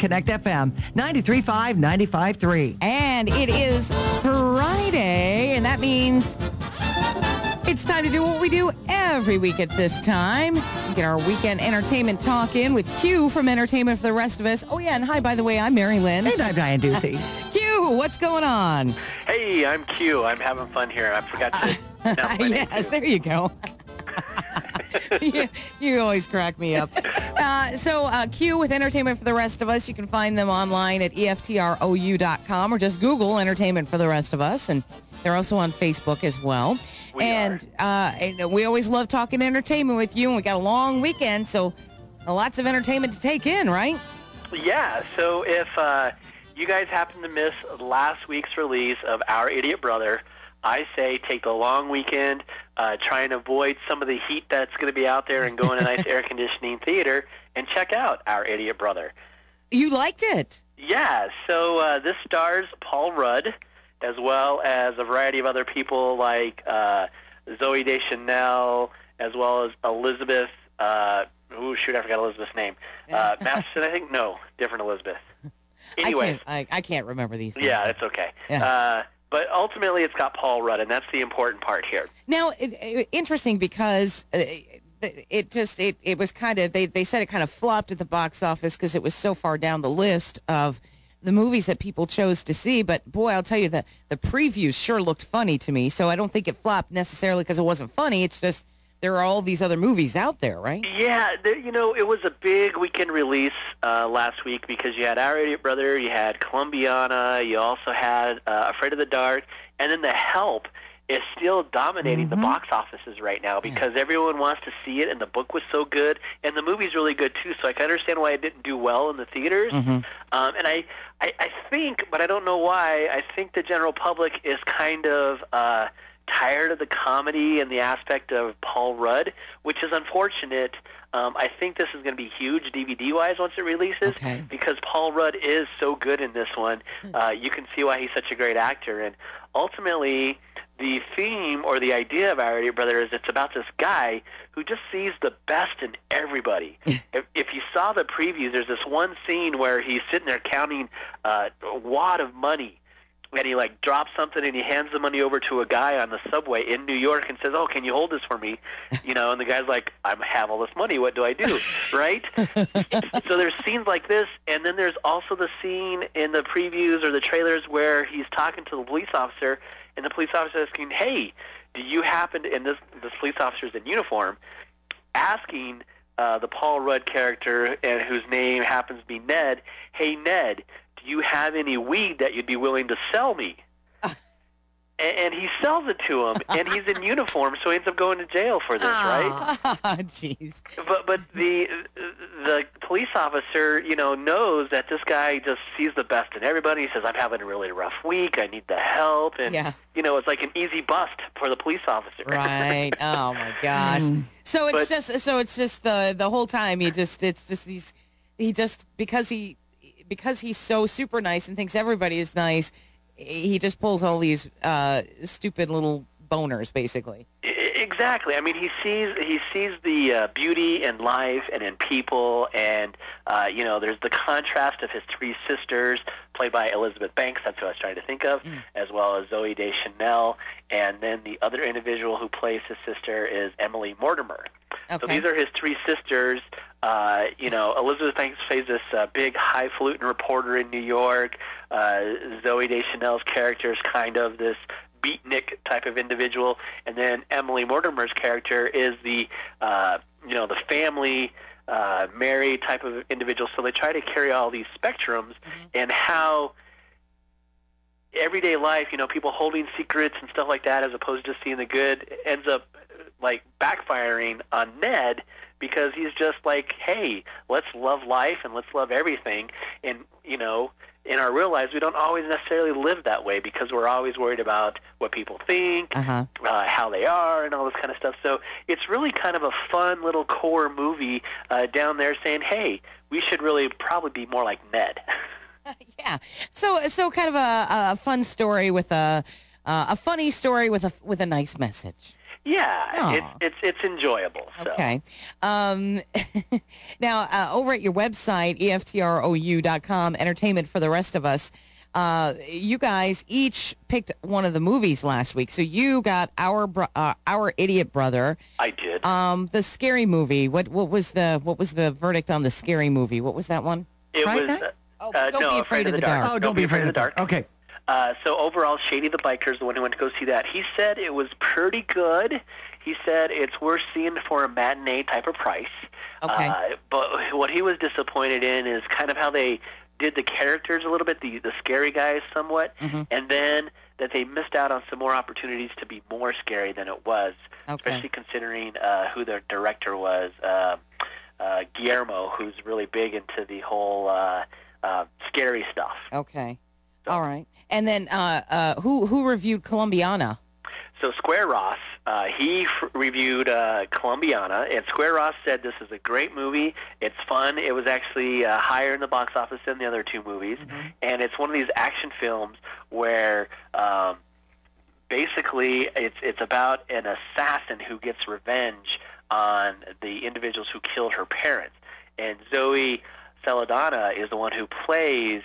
Connect FM 93.5, 95.3. And it is Friday, and that means it's time to do what we do every week at this time. Get our weekend entertainment talk in with Q from Entertainment for the Rest of Us. Oh, yeah, and hi, by the way, I'm Mary Lynn. And I'm Diane Ducey. Q, what's going on? Hey, I'm Q. I'm having fun here. I forgot to announce my name. Yes, there you go. you always crack me up. So Q with Entertainment for the Rest of Us. You can find them online at EFTROU.com or just Google Entertainment for the Rest of Us. And they're also on Facebook as well. And we always love talking entertainment with you. And we got a long weekend, so lots of entertainment to take in, right? Yeah. So if you guys happen to miss last week's release of Our Idiot Brother, I say take the long weekend, try and avoid some of the heat that's going to be out there and go in a nice air conditioning theater and check out Our Idiot Brother. You liked it? Yeah. So this stars Paul Rudd, as well as a variety of other people like Zooey Deschanel, as well as Elizabeth. I forgot Elizabeth's name. Masterson, I think? No, different Elizabeth. Anyway, I can't remember these things. Yeah, it's okay. Yeah. But ultimately, it's got Paul Rudd, and that's the important part here. Now, interesting because it was kind of, they said it kind of flopped at the box office because it was so far down the list of the movies that people chose to see. But boy, I'll tell you that the previews sure looked funny to me. So I don't think it flopped necessarily because it wasn't funny. It's just there are all these other movies out there, right? Yeah, it was a big weekend release last week because you had Our Idiot Brother, you had Columbiana, you also had Afraid of the Dark, and then The Help is still dominating the box offices right now because everyone wants to see it, and the book was so good, and the movie's really good too, so I can understand why it didn't do well in the theaters. And I think, but I don't know why, I think the general public is kind of tired of the comedy and the aspect of Paul Rudd, which is unfortunate. I think this is going to be huge DVD-wise once it releases because Paul Rudd is so good in this one. You can see why he's such a great actor. And ultimately, the theme or the idea of Our Idiot Brother is it's about this guy who just sees the best in everybody. If you saw the previews, there's this one scene where he's sitting there counting a wad of money, and he drops something and he hands the money over to a guy on the subway in New York and says, "Oh, can you hold this for me?" And the guy's like, "I have all this money. What do I do?" Right? So there's scenes like this, and then there's also the scene in the previews or the trailers where he's talking to the police officer, and the police officer is asking, "Hey, do you happen to?" And this police officer's in uniform, asking the Paul Rudd character, and whose name happens to be Ned, "Hey, Ned, do you have any weed that you'd be willing to sell me?" And he sells it to him, and he's in uniform, so he ends up going to jail for this, right? Jeez. But the police officer, knows that this guy just sees the best in everybody. He says, "I'm having a really rough week. I need the help." And, it's like an easy bust for the police officer. Right. Oh, my gosh. So it's just the whole time because he's so super nice and thinks everybody is nice, he just pulls all these stupid little boners, basically. Exactly. I mean, he sees the beauty in life and in people, and there's the contrast of his three sisters, played by Elizabeth Banks. That's who I was trying to think of, as well as Zooey Deschanel, and then the other individual who plays his sister is Emily Mortimer. Okay. So these are his three sisters. Elizabeth Banks plays this big highfalutin reporter in New York. Zooey Deschanel's character is kind of this beatnik type of individual, and then Emily Mortimer's character is the family married type of individual. So they try to carry all these spectrums and how everyday life, people holding secrets and stuff like that, as opposed to just seeing the good, ends up backfiring on Ned, because he's just like, hey, let's love life and let's love everything. And, in our real lives, we don't always necessarily live that way because we're always worried about what people think, how they are, and all this kind of stuff. So it's really kind of a fun little core movie down there saying, hey, we should really probably be more like Ned. Yeah. So kind of a fun story with a funny story with a nice message. Yeah, it's enjoyable. So. Okay. Now, over at your website, EFTROU.com, Entertainment for the Rest of Us, you guys each picked one of the movies last week. So you got Our Idiot Brother. I did. The Scary Movie. What was the verdict on the Scary Movie? What was that one? It Fright was Night? Don't Be Afraid of the Dark. Oh, Don't Be Afraid of the Dark. Okay. So overall, Shady the Biker is the one who went to go see that. He said it was pretty good. He said it's worth seeing for a matinee type of price. Okay. But what he was disappointed in is kind of how they did the characters a little bit, the scary guys somewhat, and then that they missed out on some more opportunities to be more scary than it was, especially considering who their director was, Guillermo, who's really big into the whole scary stuff. Okay. All right. And then who reviewed Columbiana? So Square Ross, he reviewed Columbiana, and Square Ross said this is a great movie. It's fun. It was actually higher in the box office than the other two movies, and it's one of these action films where basically it's about an assassin who gets revenge on the individuals who killed her parents. And Zoe Saldana is the one who plays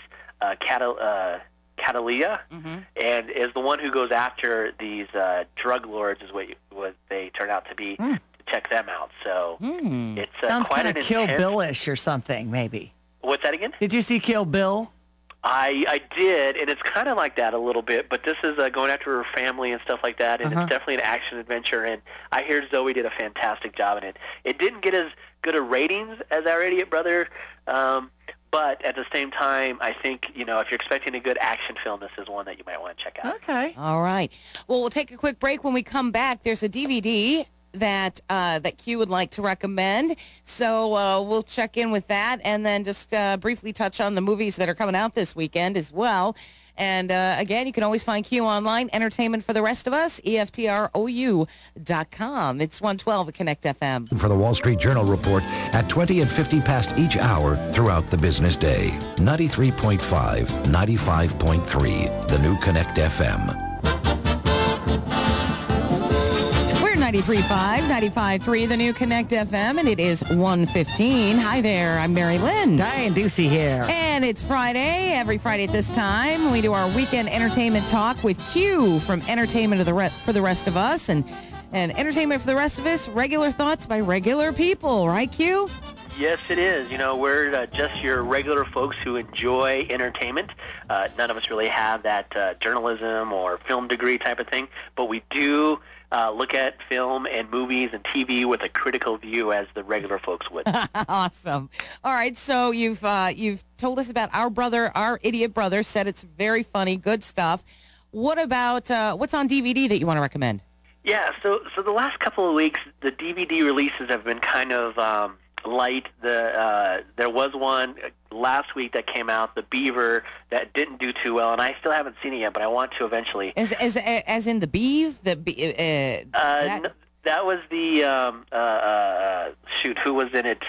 Catalia, and is the one who goes after these drug lords, is what they turn out to be, to check them out. So it's Sounds quite kind an of Kill intense... Bill-ish or something, maybe. What's that again? Did you see Kill Bill? I did, and it's kind of like that a little bit, but this is going after her family and stuff like that, and it's definitely an action adventure, and I hear Zoe did a fantastic job in it. It didn't get as good a ratings as Our Idiot Brother, but at the same time, I think, if you're expecting a good action film, this is one that you might want to check out. Okay. All right. Well, we'll take a quick break. When we come back, there's a DVD that Q would like to recommend. So we'll check in with that and then just briefly touch on the movies that are coming out this weekend as well. And again, you can always find Q online, Entertainment for the Rest of Us, EFTROU.com. It's 112 at Connect FM. For the Wall Street Journal report at 20 and 50 past each hour throughout the business day. 93.5, 95.3, the new Connect FM. 93.5, 95.3, the new Connect FM, and it is 1:15. Hi there, I'm Mary Lynn. Diane Ducey here. And it's Friday. Every Friday at this time, we do our weekend entertainment talk with Q from Entertainment for the Rest of Us. And Entertainment for the Rest of Us, regular thoughts by regular people, right, Q? Yes, it is. We're just your regular folks who enjoy entertainment. None of us really have that journalism or film degree type of thing, but we do look at film and movies and TV with a critical view as the regular folks would. Awesome. All right, so you've told us about Our Idiot Brother, said it's very funny, good stuff. What about what's on DVD that you want to recommend? Yeah, so the last couple of weeks, the DVD releases have been kind of light. There was one last week that came out, The Beaver, that didn't do too well, and I still haven't seen it yet, but I want to eventually. As in the Beeve? That was the who was in it?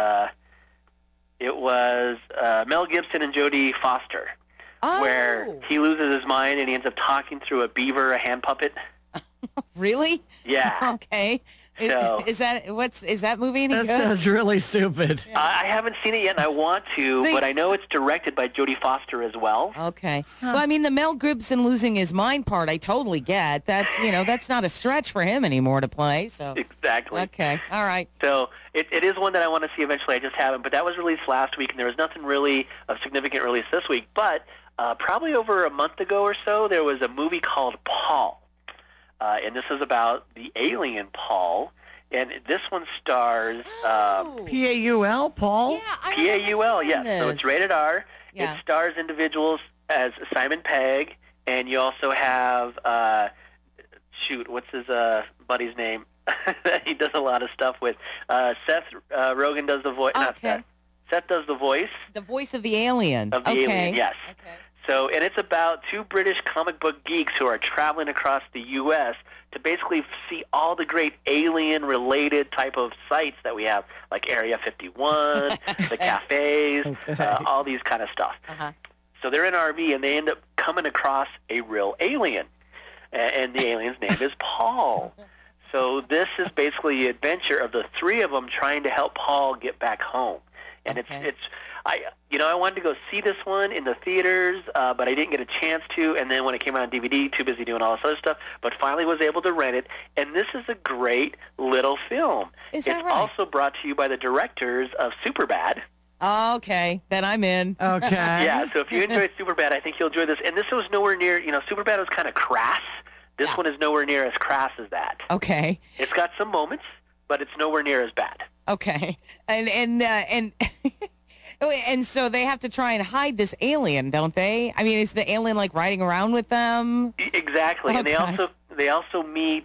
It was Mel Gibson and Jodie Foster, where he loses his mind and he ends up talking through a beaver, a hand puppet. Really? Yeah. Okay. So, is that movie any That good? sounds really stupid. I haven't seen it yet, and I want to, but I know it's directed by Jodie Foster as well. Okay. Well, I mean, the Mel Gibson losing his mind part, I totally get. That's not a stretch for him anymore to play. So Exactly. Okay. All right. So it is one that I want to see eventually. I just haven't, but that was released last week, and there was nothing really of significant release this week. But probably over a month ago or so, there was a movie called Paul. And this is about the alien Paul, and this one stars P-A-U-L, Paul? Yeah, I P-A-U-L, yes. So it's rated R. Yeah. It stars individuals as Simon Pegg, and you also have, what's his buddy's name? He does a lot of stuff with. Seth Rogen does the voice. Not Seth. Seth does the voice. The voice of the alien. Of the alien, yes. Okay. So, and it's about two British comic book geeks who are traveling across the U.S. to basically see all the great alien-related type of sites that we have, like Area 51, the cafes, all these kind of stuff. Uh-huh. So they're in an RV, and they end up coming across a real alien, and the alien's name is Paul. So this is basically the adventure of the three of them trying to help Paul get back home. And Okay. I wanted to go see this one in the theaters, but I didn't get a chance to. And then when it came out on DVD, too busy doing all this other stuff, but finally was able to rent it. And this is a great little film. Is that It's right? also brought to you by the directors of Superbad. Okay, then I'm in. Okay. Yeah, so if you enjoyed Superbad, I think you'll enjoy this. And this was nowhere near, Superbad was kind of crass. This Yeah. one is nowhere near as crass as that. Okay. It's got some moments, but it's nowhere near as bad. Okay. And and so they have to try and hide this alien, don't they? I mean, is the alien like riding around with them? Exactly, and Okay. they also meet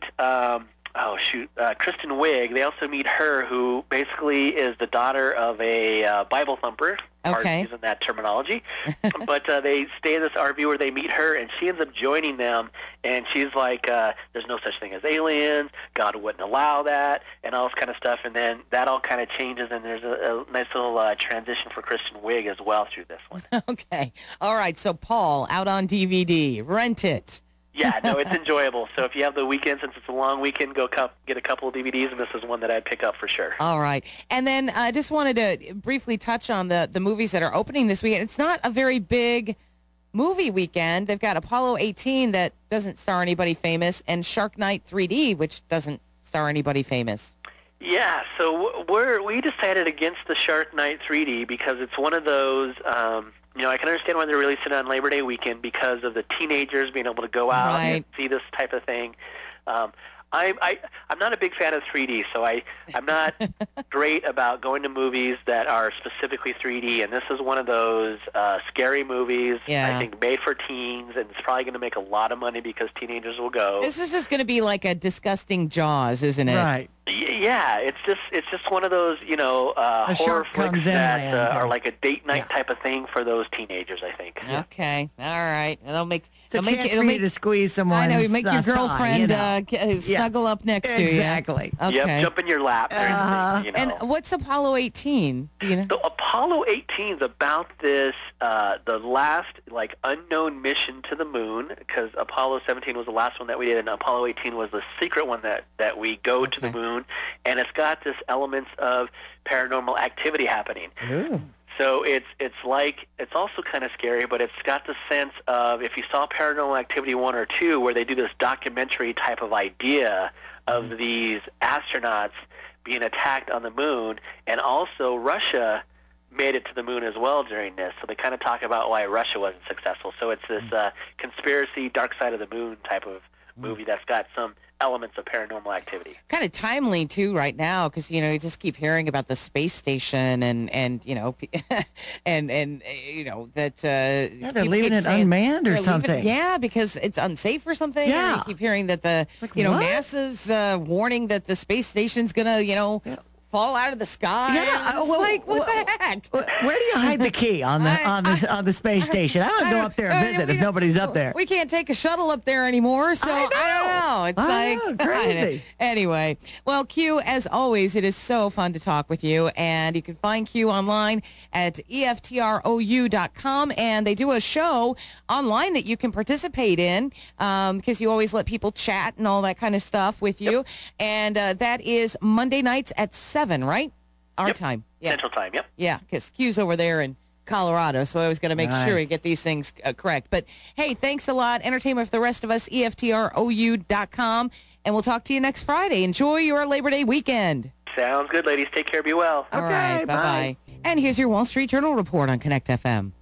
Kristen Wiig. They also meet her, who basically is the daughter of a Bible thumper. Hard Okay. using that terminology, but they stay in this RV where they meet her, and she ends up joining them. And she's like, "There's no such thing as aliens. God wouldn't allow that," and all this kind of stuff. And then that all kind of changes, and there's a nice little transition for Kristen Wiig as well through this one. Okay. All right. So Paul, out on DVD. Rent it. Yeah, no, it's enjoyable. So if you have the weekend, since it's a long weekend, go get a couple of DVDs, and this is one that I'd pick up for sure. All right. And then I just wanted to briefly touch on the movies that are opening this weekend. It's not a very big movie weekend. They've got Apollo 18 that doesn't star anybody famous, and Shark Night 3D, which doesn't star anybody famous. Yeah, so we decided against the Shark Night 3D because it's one of those. I can understand why they're releasing it on Labor Day weekend because of the teenagers being able to go out and Right. see this type of thing. I'm not a big fan of 3D, so I'm not great about going to movies that are specifically 3D, and this is one of those scary movies, Yeah. I think, made for teens, and it's probably going to make a lot of money because teenagers will go. This is just going to be like a disgusting Jaws, isn't it? Right. Yeah, it's just one of those, horror shark flicks comes in that land. are like a date night Yeah. type of thing for those teenagers, I think. Okay. All right. It'll make It's a it'll make chance it'll for you make to squeeze someone. I know, you make your girlfriend Yeah. snuggle up next to you. Exactly. Okay. Yep, jump in your lap. And what's Apollo 18? Do you know? So Apollo 18 is about this, the last unknown mission to the moon, because Apollo 17 was the last one that we did, and Apollo 18 was the secret one that we go to the Okay. moon, and it's got this elements of paranormal activity happening. Ooh. So it's also kind of scary, but it's got the sense of, if you saw Paranormal Activity 1 or 2, where they do this documentary type of idea of these astronauts being attacked on the moon, and also Russia made it to the moon as well during this. So they kind of talk about why Russia wasn't successful. So it's this conspiracy, dark side of the moon type of movie that's got some elements of paranormal activity. Kind of timely too right now, because you just keep hearing about the space station and and that Yeah, they're people leaving keep it saying unmanned or they're leaving- something. Yeah, because it's unsafe or something. Yeah. And you keep hearing that like, what? NASA's warning that the space station's gonna fall out of the sky. Yeah, And it's well, like what well, the heck? Where do you hide the key on the space station? I don't go up there and visit if nobody's up there. We can't take a shuttle up there anymore, so I, I know. don't know. It's I like know, crazy. Anyway, well, Q, as always, it is so fun to talk with you, and you can find Q online at EFTROU.com, and they do a show online that you can participate in because you always let people chat and all that kind of stuff with you, and that is Monday nights at 7, right? Our Yep. time. Yeah. Central Time, yep. Yeah, because Q's over there in Colorado, so I was going to make sure we Nice. get these things correct. But, hey, thanks a lot. Entertainment for the rest of us, EFTROU.com. And we'll talk to you next Friday. Enjoy your Labor Day weekend. Sounds good, ladies. Take care. Be well. All right, Okay, bye-bye. And here's your Wall Street Journal report on Connect FM.